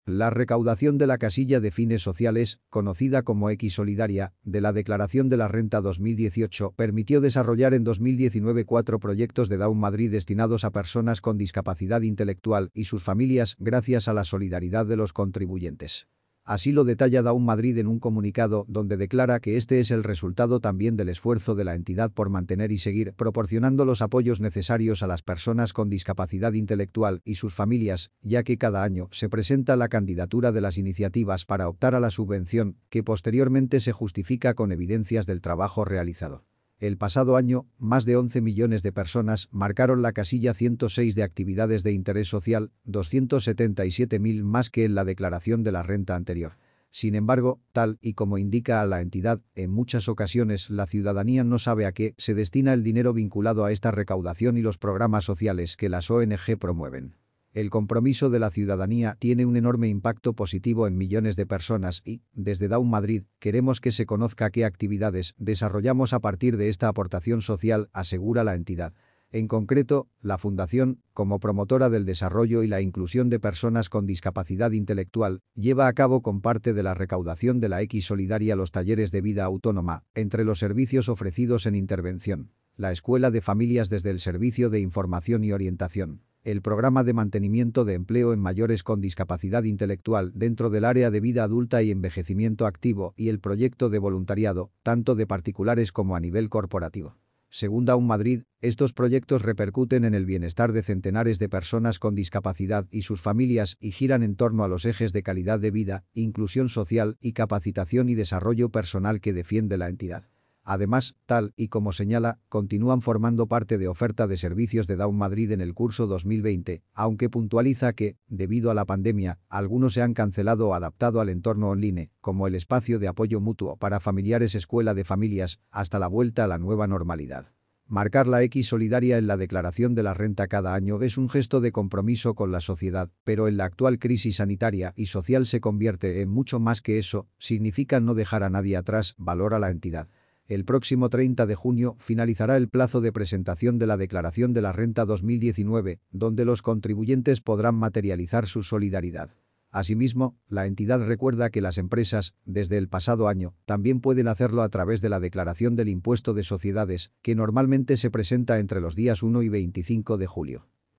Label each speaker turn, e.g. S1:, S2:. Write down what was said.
S1: La recaudación de la casilla de fines sociales, conocida como X Solidaria, de la Declaración de la Renta 2018 permitió desarrollar en 2019 4 proyectos de Daum Madrid destinados a personas con discapacidad intelectual y sus familias gracias a la solidaridad de los contribuyentes. Así lo detalla Daum Madrid en un comunicado donde declara que este es el resultado también del esfuerzo de la entidad por mantener y seguir proporcionando los apoyos necesarios a las personas con discapacidad intelectual y sus familias, ya que cada año se presenta la candidatura de las iniciativas para optar a la subvención, que posteriormente se justifica con evidencias del trabajo realizado. El pasado año, más de 11 millones de personas marcaron la casilla 106 de actividades de interés social, 277.000 más que en la declaración de la renta anterior. Sin embargo, tal y como indica a la entidad, en muchas ocasiones la ciudadanía no sabe a qué se destina el dinero vinculado a esta recaudación y los programas sociales que las ONG promueven. El compromiso de la ciudadanía tiene un enorme impacto positivo en millones de personas y, desde Daum Madrid, queremos que se conozca qué actividades desarrollamos a partir de esta aportación social, asegura la entidad. En concreto, la Fundación, como promotora del desarrollo y la inclusión de personas con discapacidad intelectual, lleva a cabo con parte de la recaudación de la X Solidaria los talleres de vida autónoma, entre los servicios ofrecidos en intervención, la Escuela de Familias desde el Servicio de Información y Orientación, el programa de mantenimiento de empleo en mayores con discapacidad intelectual dentro del área de vida adulta y envejecimiento activo y el proyecto de voluntariado, tanto de particulares como a nivel corporativo. Según Daum Madrid, estos proyectos repercuten en el bienestar de centenares de personas con discapacidad y sus familias y giran en torno a los ejes de calidad de vida, inclusión social y capacitación y desarrollo personal que defiende la entidad. Además, tal y como señala, continúan formando parte de oferta de servicios de Daum Madrid en el curso 2020, aunque puntualiza que, debido a la pandemia, algunos se han cancelado o adaptado al entorno online, como el espacio de apoyo mutuo para familiares Escuela de Familias, hasta la vuelta a la nueva normalidad. Marcar la X Solidaria en la declaración de la renta cada año es un gesto de compromiso con la sociedad, pero en la actual crisis sanitaria y social se convierte en mucho más que eso, significa no dejar a nadie atrás, valora la entidad. El próximo 30 de junio finalizará el plazo de presentación de la Declaración de la Renta 2019, donde los contribuyentes podrán materializar su solidaridad. Asimismo, la entidad recuerda que las empresas, desde el pasado año, también pueden hacerlo a través de la declaración del impuesto de sociedades, que normalmente se presenta entre los días 1 y 25 de julio.